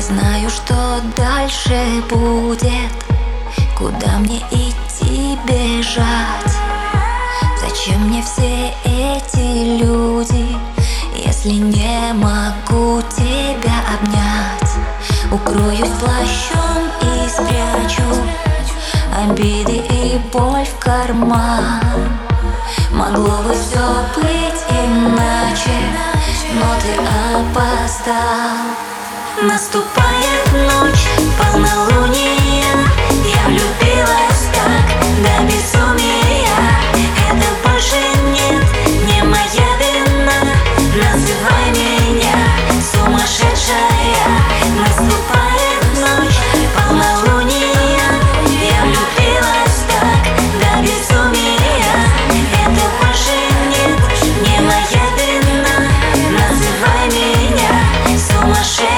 знаю, что дальше будет, куда мне идти бежать. Зачем мне все эти люди, если не могу тебя обнять? Укроюсь плащом и спрячу обиды и боль в карман. Могло бы все быть иначе, но ты опоздал. Наступает ночь, полнолуние, я влюбилась так до безумия. Это больше нет, не моя вина, называй меня сумасшедшая. Наступает ночь, полнолуние, я влюбилась так до безумия. Это больше нет, не моя вина, называй меня сумасшедшая.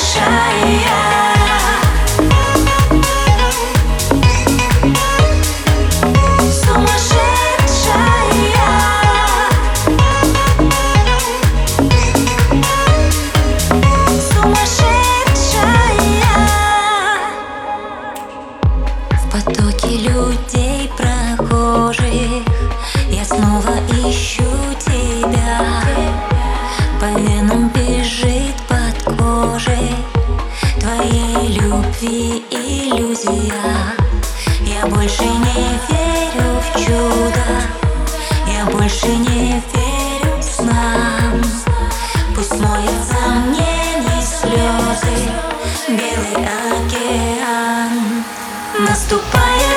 В потоке людей прохожих я снова ищу тебя. По венам бежит под кожей твоей любви иллюзия. Я больше не верю в чудо, я больше не верю снам. Пусть смоет сомнений слезы белый океан. Наступает